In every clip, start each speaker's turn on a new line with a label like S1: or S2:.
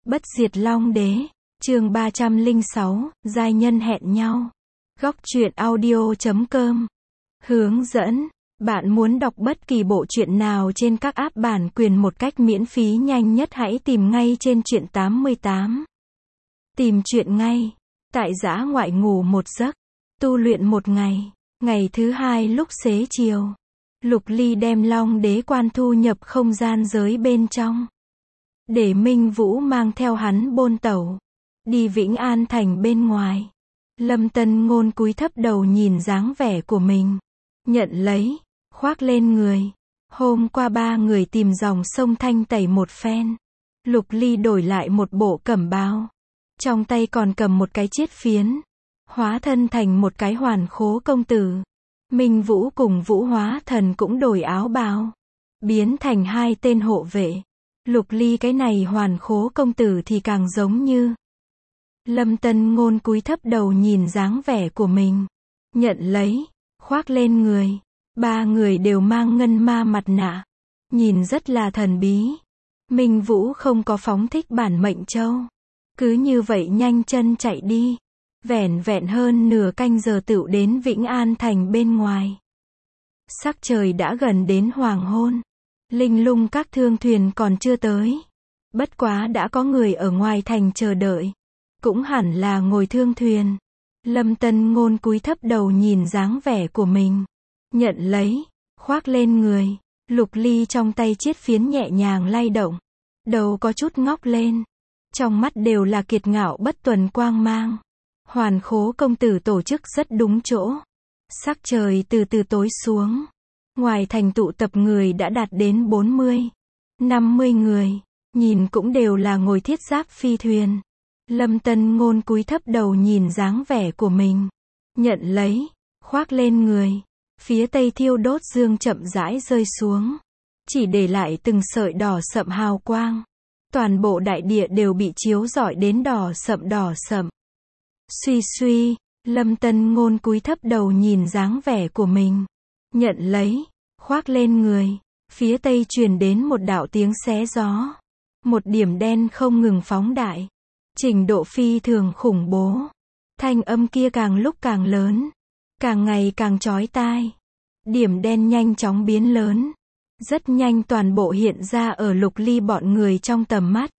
S1: Bất diệt long đế, chương 306, giai nhân hẹn nhau. Góc truyện audio.com. Hướng dẫn, bạn muốn đọc bất kỳ bộ truyện nào trên các app bản quyền một cách miễn phí nhanh nhất hãy tìm ngay trên truyện 88. Tìm truyện ngay. Tại dã ngoại ngủ một giấc, tu luyện một ngày. Ngày thứ hai lúc xế chiều, Lục Ly đem long đế quan thu nhập không gian giới bên trong. Để Minh Vũ mang theo hắn bôn tẩu, đi Vĩnh An thành bên ngoài. Lâm Tân Ngôn cúi thấp đầu nhìn dáng vẻ của mình, nhận lấy, khoác lên người. Hôm qua ba người tìm dòng sông Thanh tẩy một phen. Lục Ly đổi lại một bộ cẩm bào, trong tay còn cầm một cái chiết phiến, hóa thân thành một cái hoàn khố công tử. Minh Vũ cùng Vũ Hóa Thần cũng đổi áo bào, biến thành hai tên hộ vệ. Lục Ly cái này hoàn khố công tử thì càng giống như. Lâm Tân Ngôn cúi thấp đầu nhìn dáng vẻ của mình, nhận lấy, khoác lên người. Ba người đều mang ngân ma mặt nạ, nhìn rất là thần bí. Minh Vũ không có phóng thích bản mệnh châu, cứ như vậy nhanh chân chạy đi. Vẻn vẹn hơn nửa canh giờ tựu đến Vĩnh An thành bên ngoài. Sắc trời đã gần đến hoàng hôn. Linh Lung các thương thuyền còn chưa tới. Bất quá đã có người ở ngoài thành chờ đợi. Cũng hẳn là ngồi thương thuyền. Lâm Tân Ngôn cúi thấp đầu nhìn dáng vẻ của mình, nhận lấy, khoác lên người. Lục Ly trong tay chiết phiến nhẹ nhàng lay động, đầu có chút ngóc lên, trong mắt đều là kiệt ngạo bất tuần quang mang. Hoàn khố công tử tổ chức rất đúng chỗ. Sắc trời từ từ tối xuống. Ngoài thành tụ tập người đã đạt đến 40, 50 người. Nhìn cũng đều là ngồi thiết giáp phi thuyền. Lâm Tân Ngôn cúi thấp đầu nhìn dáng vẻ của mình, nhận lấy, khoác lên người. Phía tây thiêu đốt dương chậm rãi rơi xuống, chỉ để lại từng sợi đỏ sậm hào quang. Toàn bộ đại địa đều bị chiếu rọi đến đỏ sậm. Suy suy, Lâm Tân Ngôn cúi thấp đầu nhìn dáng vẻ của mình, nhận lấy, khoác lên người. Phía tây truyền đến một đạo tiếng xé gió. Một điểm đen không ngừng phóng đại, trình độ phi thường khủng bố. Thanh âm kia càng lúc càng lớn, càng ngày càng chói tai. Điểm đen nhanh chóng biến lớn, rất nhanh toàn bộ hiện ra ở Lục Ly bọn người trong tầm mắt.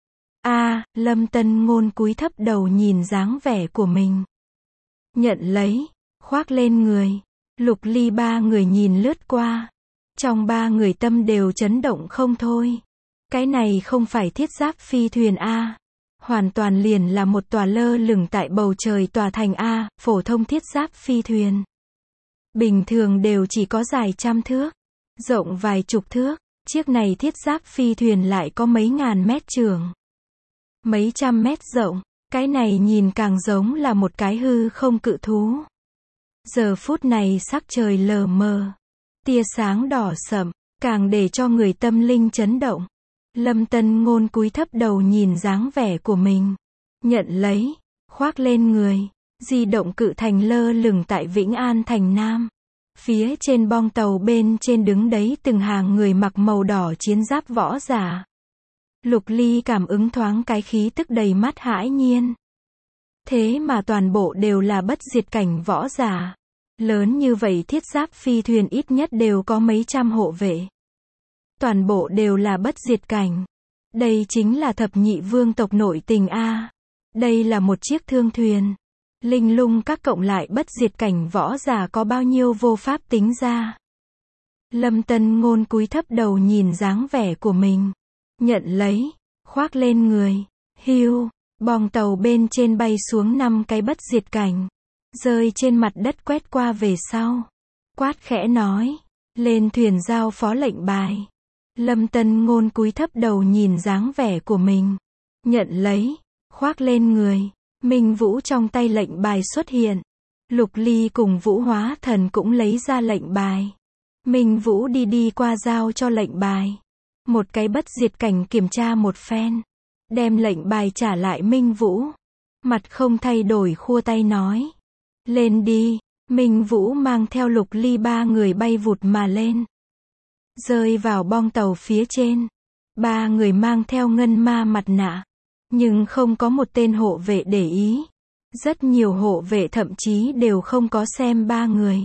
S1: Lâm Tân Ngôn cúi thấp đầu nhìn dáng vẻ của mình, nhận lấy, khoác lên người. Lục Ly ba người nhìn lướt qua, trong ba người tâm đều chấn động không thôi. Cái này không phải thiết giáp phi thuyền hoàn toàn liền là một tòa lơ lửng tại bầu trời tòa thành phổ thông thiết giáp phi thuyền. Bình thường đều chỉ có dài trăm thước, rộng vài chục thước. Chiếc này thiết giáp phi thuyền lại có mấy ngàn mét trường, mấy trăm mét rộng. Cái này nhìn càng giống là một cái hư không cự thú. Giờ phút này sắc trời lờ mờ, tia sáng đỏ sậm, càng để cho người tâm linh chấn động. Lâm Tân Ngôn cúi thấp đầu nhìn dáng vẻ của mình, nhận lấy, khoác lên người. Di động cự thành lơ lửng tại Vĩnh An thành Nam. Phía trên bong tàu bên trên đứng đấy từng hàng người mặc màu đỏ chiến giáp võ giả. Lục Ly cảm ứng thoáng cái khí tức đầy mắt hãi nhiên. Thế mà toàn bộ đều là bất diệt cảnh võ giả. Lớn như vậy thiết giáp phi thuyền ít nhất đều có mấy trăm hộ vệ. Toàn bộ đều là bất diệt cảnh. Đây chính là thập nhị vương tộc nội tình Đây là một chiếc thương thuyền. Linh Lung các cộng lại bất diệt cảnh võ giả có bao nhiêu vô pháp tính ra. Lâm Tân Ngôn cúi thấp đầu nhìn dáng vẻ của mình, nhận lấy, khoác lên người. Hiu, bong tàu bên trên bay xuống 5 cái bất diệt cảnh, rơi trên mặt đất quét qua về sau. Quát khẽ nói, lên thuyền giao phó lệnh bài. Lâm Tân Ngôn cúi thấp đầu nhìn dáng vẻ của mình, nhận lấy, khoác lên người. Minh Vũ trong tay lệnh bài xuất hiện. Lục Ly cùng Vũ Hóa Thần cũng lấy ra lệnh bài. Minh Vũ đi qua giao cho lệnh bài. Một cái bất diệt cảnh kiểm tra một phen, đem lệnh bài trả lại Minh Vũ. Mặt không thay đổi khua tay nói, lên đi. Minh Vũ mang theo Lục Ly ba người bay vụt mà lên, rơi vào bong tàu phía trên. Ba người mang theo ngân ma mặt nạ, Nhưng không có một tên hộ vệ để ý. Rất nhiều hộ vệ thậm chí đều không có xem ba người.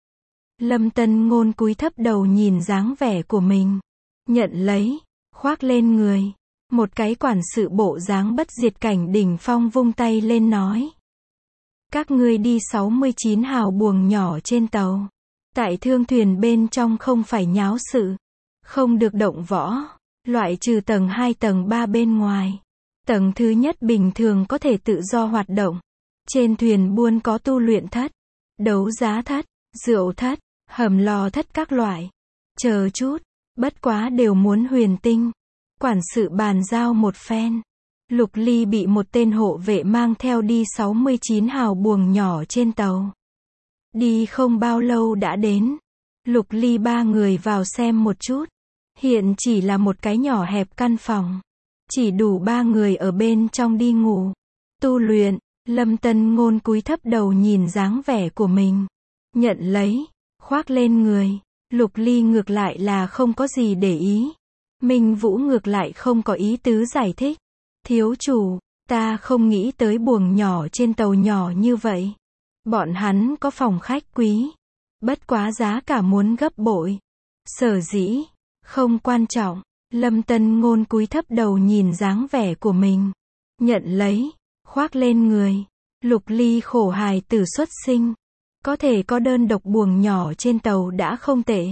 S1: Lâm Tân Ngôn cúi thấp đầu nhìn dáng vẻ của mình. Nhận lấy, khoác lên người. Một cái quản sự bộ dáng bất diệt cảnh đỉnh phong vung tay lên nói. Các ngươi đi 69 hào buồng nhỏ trên tàu. Tại thương thuyền bên trong không phải nháo sự. Không được động võ. Loại trừ tầng 2 tầng 3 bên ngoài. Tầng thứ nhất bình thường có thể tự do hoạt động. Trên thuyền buôn có tu luyện thất, đấu giá thất, rượu thất, hầm lò thất các loại. Chờ chút, bất quá đều muốn huyền tinh. Quản sự bàn giao một phen. Lục Ly bị một tên hộ vệ mang theo đi 69 hào buồng nhỏ trên tàu. Đi không bao lâu đã đến. Lục Ly ba người vào xem một chút. Hiện chỉ là một cái nhỏ hẹp căn phòng. Chỉ đủ ba người ở bên trong đi ngủ. Tu luyện, Lâm Tân Ngôn cúi thấp đầu nhìn dáng vẻ của mình. Nhận lấy, khoác lên người. Lục Ly ngược lại là không có gì để ý. Minh Vũ ngược lại không có ý tứ giải thích. Thiếu chủ, ta không nghĩ tới buồng nhỏ trên tàu nhỏ như vậy. Bọn hắn có phòng khách quý. Bất quá giá cả muốn gấp bội. Sở dĩ, không quan trọng. Lâm Tân Ngôn cúi thấp đầu nhìn dáng vẻ của mình. Nhận lấy, khoác lên người. Lục Ly khổ hài tử xuất sinh. Có thể có đơn độc buồng nhỏ trên tàu đã không tệ.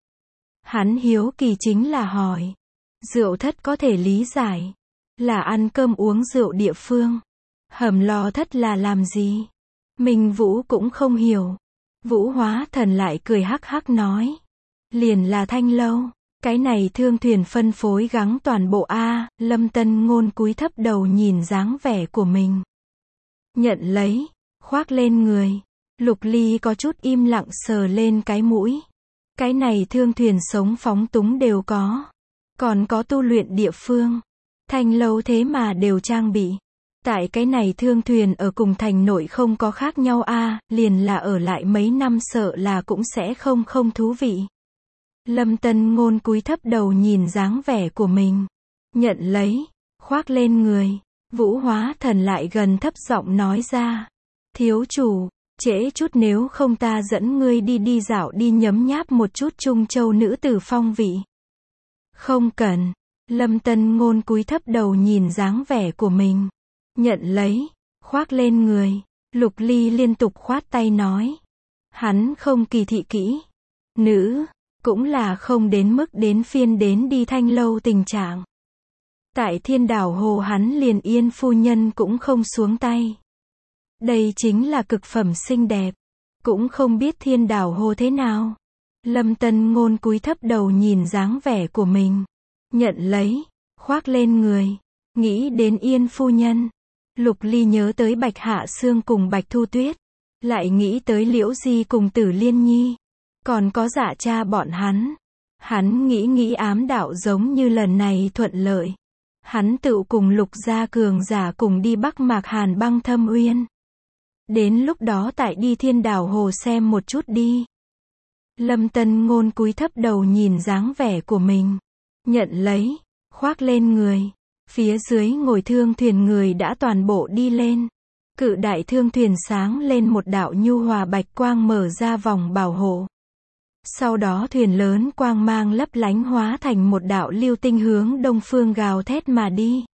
S1: Hắn hiếu kỳ chính là hỏi. Rượu thất có thể lý giải. Là ăn cơm uống rượu địa phương. Hầm lò thất là làm gì? Minh Vũ cũng không hiểu. Vũ Hóa Thần lại cười hắc hắc nói. Liền là thanh lâu. Cái này thương thuyền phân phối gắng toàn bộ A. Lâm Tân Ngôn cúi thấp đầu nhìn dáng vẻ của mình. Nhận lấy, khoác lên người. Lục Ly có chút im lặng sờ lên cái mũi. Cái này thương thuyền sống phóng túng đều có. Còn có tu luyện địa phương. Thanh lâu thế mà đều trang bị. Tại cái này thương thuyền ở cùng thành nội không có khác nhau A. Liền là ở lại mấy năm sợ là cũng sẽ không thú vị. Lâm Tân Ngôn cúi thấp đầu nhìn dáng vẻ của mình. Nhận lấy, khoác lên người. Vũ Hóa Thần lại gần thấp giọng nói ra. Thiếu chủ, trễ chút nếu không ta dẫn ngươi đi dạo đi nhấm nháp một chút Trung Châu nữ tử phong vị. Không cần. Lâm Tân Ngôn cúi thấp đầu nhìn dáng vẻ của mình. Nhận lấy, khoác lên người. Lục Ly liên tục khoát tay nói. Hắn không kỳ thị kỹ. Nữ. Cũng là không đến mức đến phiên đến đi thanh lâu tình trạng. Tại Thiên Đảo Hồ hắn liền Yên phu nhân cũng không xuống tay. Đây chính là cực phẩm xinh đẹp. Cũng không biết Thiên Đảo Hồ thế nào. Lâm Tân Ngôn cúi thấp đầu nhìn dáng vẻ của mình. Nhận lấy, khoác lên người. Nghĩ đến Yên phu nhân. Lục Ly nhớ tới Bạch Hạ Sương cùng Bạch Thu Tuyết. Lại nghĩ tới Liễu Di cùng Tử Liên Nhi. Còn có Dạ cha bọn hắn. Hắn nghĩ ám đạo giống như lần này thuận lợi. Hắn tự cùng Lục gia cường giả cùng đi Bắc Mạc Hàn Băng Thâm Uyên. Đến lúc đó tại đi Thiên Đảo Hồ xem một chút đi. Lâm Tân Ngôn cúi thấp đầu nhìn dáng vẻ của mình. Nhận lấy, khoác lên người. Phía dưới ngồi thương thuyền người đã toàn bộ đi lên. Cự đại thương thuyền sáng lên một đạo nhu hòa bạch quang mở ra vòng bảo hộ. Sau đó thuyền lớn quang mang lấp lánh hóa thành một đạo lưu tinh hướng đông phương gào thét mà đi.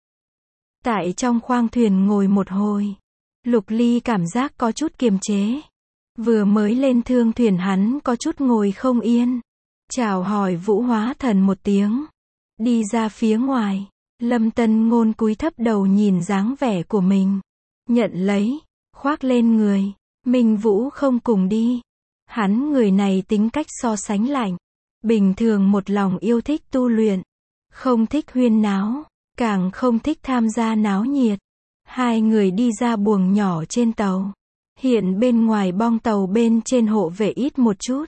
S1: Tại trong khoang thuyền ngồi một hồi. Lục Ly cảm giác có chút kiềm chế. Vừa mới lên thương thuyền hắn có chút ngồi không yên. Chào hỏi Vũ Hóa Thần một tiếng. Đi ra phía ngoài. Lâm Tân Ngôn cúi thấp đầu nhìn dáng vẻ của mình. Nhận lấy, khoác lên người. Minh Vũ không cùng đi. Hắn người này tính cách so sánh lạnh. Bình thường một lòng yêu thích tu luyện. Không thích huyên náo. Càng không thích tham gia náo nhiệt. Hai người đi ra buồng nhỏ trên tàu. Hiện bên ngoài bong tàu bên trên hộ vệ ít một chút.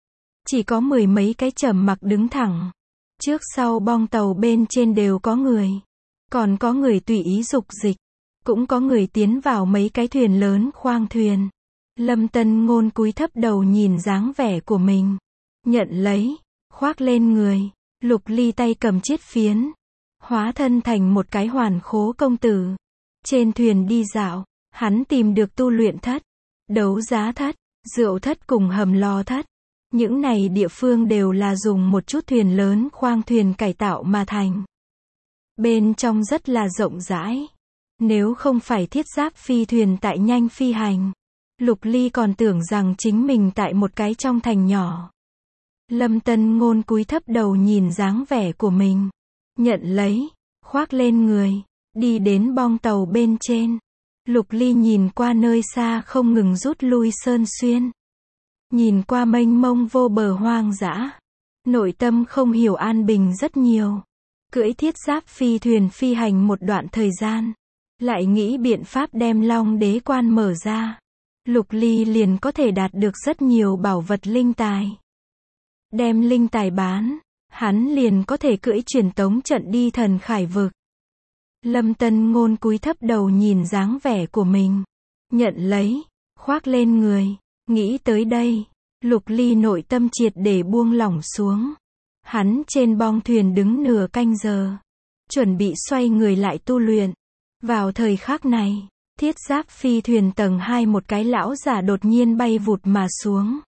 S1: Chỉ có mười mấy cái trầm mặc đứng thẳng. Trước sau bong tàu bên trên đều có người. Còn có người tùy ý dục dịch. Cũng có người tiến vào mấy cái thuyền lớn khoang thuyền. Lâm Tân Ngôn cúi thấp đầu nhìn dáng vẻ của mình. Nhận lấy, khoác lên người. Lục Ly tay cầm chiết phiến. hóa thân thành một cái hoàn khố công tử. Trên thuyền đi dạo, hắn tìm được tu luyện thất, đấu giá thất, rượu thất cùng hầm lò thất. Những này địa phương đều là dùng một chút thuyền lớn khoang thuyền cải tạo mà thành. Bên trong rất là rộng rãi. Nếu không phải thiết giáp phi thuyền tại nhanh phi hành, Lục Ly còn tưởng rằng chính mình tại một cái trong thành nhỏ. Lâm Tân Ngôn cúi thấp đầu nhìn dáng vẻ của mình, nhận lấy, khoác lên người, đi đến bong tàu bên trên. Lục Ly nhìn qua nơi xa không ngừng rút lui sơn xuyên. Nhìn qua mênh mông vô bờ hoang dã. Nội tâm không hiểu an bình rất nhiều. Cưỡi thiết giáp phi thuyền phi hành một đoạn thời gian. Lại nghĩ biện pháp đem Long Đế Quan mở ra. Lục Ly liền có thể đạt được rất nhiều bảo vật linh tài. Đem linh tài bán, hắn liền có thể cưỡi truyền tống trận đi thần khải vực. Lâm Tân Ngôn cúi thấp đầu nhìn dáng vẻ của mình. Nhận lấy, khoác lên người. Nghĩ tới đây, Lục Ly nội tâm triệt để buông lỏng xuống. Hắn trên bong thuyền đứng nửa canh giờ. Chuẩn bị xoay người lại tu luyện. Vào thời khắc này, thiết giáp phi thuyền tầng 2 một cái lão giả đột nhiên bay vụt mà xuống.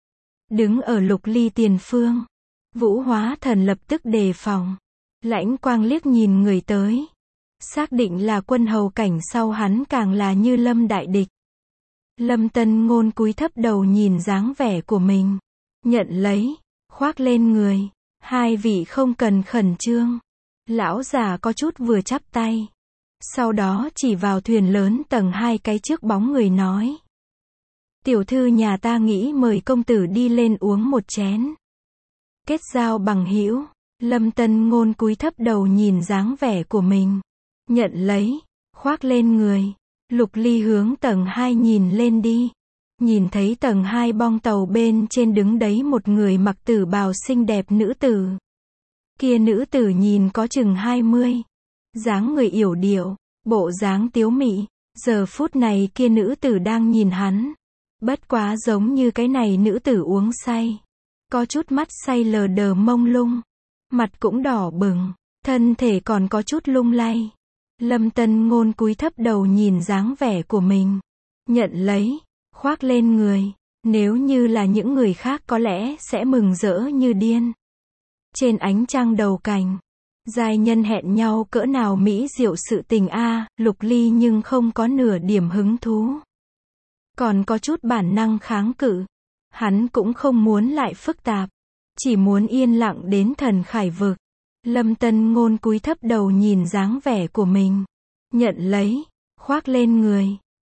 S1: Đứng ở Lục Ly tiền phương. Vũ Hóa Thần lập tức đề phòng. Lãnh quang liếc nhìn người tới. Xác định là quân hầu cảnh, sau hắn càng là như lâm đại địch. Lâm Tân Ngôn cúi thấp đầu nhìn dáng vẻ của mình. Nhận lấy, khoác lên người. Hai vị không cần khẩn trương. Lão già có chút vừa chắp tay. Sau đó chỉ vào thuyền lớn tầng 2 cái trước bóng người nói. Tiểu thư nhà ta nghĩ mời công tử đi lên uống một chén. Kết giao bằng hữu. Lâm Tân Ngôn cúi thấp đầu nhìn dáng vẻ của mình. Nhận lấy, khoác lên người. Lục Ly hướng tầng 2 nhìn lên đi. Nhìn thấy tầng 2 bong tàu bên trên đứng đấy một người mặc tử bào xinh đẹp nữ tử. Kia nữ tử nhìn có chừng 20. Dáng người yểu điệu, bộ dáng tiếu mị. Giờ phút này kia nữ tử đang nhìn hắn. Bất quá giống như cái này nữ tử uống say. Có chút mắt say lờ đờ mông lung. Mặt cũng đỏ bừng. Thân thể còn có chút lung lay. Lâm Tân Ngôn cúi thấp đầu nhìn dáng vẻ của mình. Nhận lấy, khoác lên người. Nếu như là những người khác có lẽ sẽ mừng rỡ như điên. Trên ánh trăng đầu cành. Giai nhân hẹn nhau cỡ nào mỹ diệu sự tình a. Lục Ly nhưng không có nửa điểm hứng thú. Còn có chút bản năng kháng cự. Hắn cũng không muốn lại phức tạp. Chỉ muốn yên lặng đến thần khải vực. Lâm Tân Ngôn cúi thấp đầu nhìn dáng vẻ của mình. Nhận lấy, khoác lên người.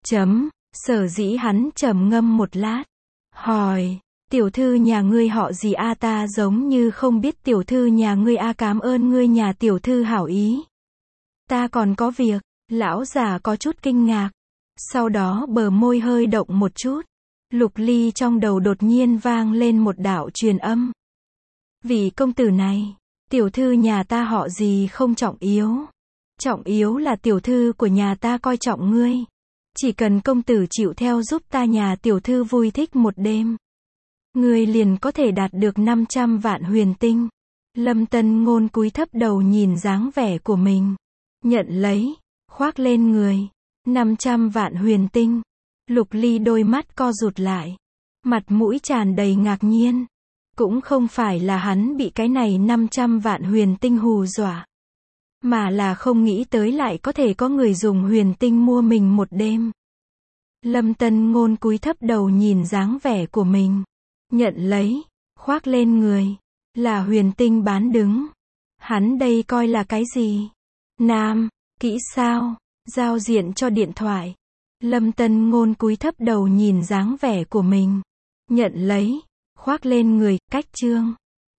S1: Sở dĩ hắn trầm ngâm một lát. Hỏi, tiểu thư nhà ngươi họ gì a? Ta giống như không biết tiểu thư nhà ngươi a. Cảm ơn ngươi nhà tiểu thư hảo ý. Ta còn có việc. Lão già có chút kinh ngạc. Sau đó bờ môi hơi động một chút. Lục Ly trong đầu đột nhiên vang lên một đạo truyền âm. Vị công tử này, tiểu thư nhà ta họ gì không trọng yếu. Trọng yếu là tiểu thư của nhà ta coi trọng ngươi. Chỉ cần công tử chịu theo giúp ta nhà tiểu thư vui thích một đêm. Ngươi liền có thể đạt được 500 vạn huyền tinh. Lâm Tân Ngôn cúi thấp đầu nhìn dáng vẻ của mình. Nhận lấy, khoác lên người. 500 vạn huyền tinh. Lục Ly đôi mắt co rụt lại. Mặt mũi tràn đầy ngạc nhiên. Cũng không phải là hắn bị cái này 500 vạn huyền tinh hù dọa. Mà là không nghĩ tới lại có thể có người dùng huyền tinh mua mình một đêm. Lâm Tân Ngôn cúi thấp đầu nhìn dáng vẻ của mình. Nhận lấy, khoác lên người. Là huyền tinh bán đứng. Hắn đây coi là cái gì? Nam, kỹ sao? Giao diện cho điện thoại. Lâm Tân Ngôn cúi thấp đầu nhìn dáng vẻ của mình. Nhận lấy, khoác lên người, cách chương.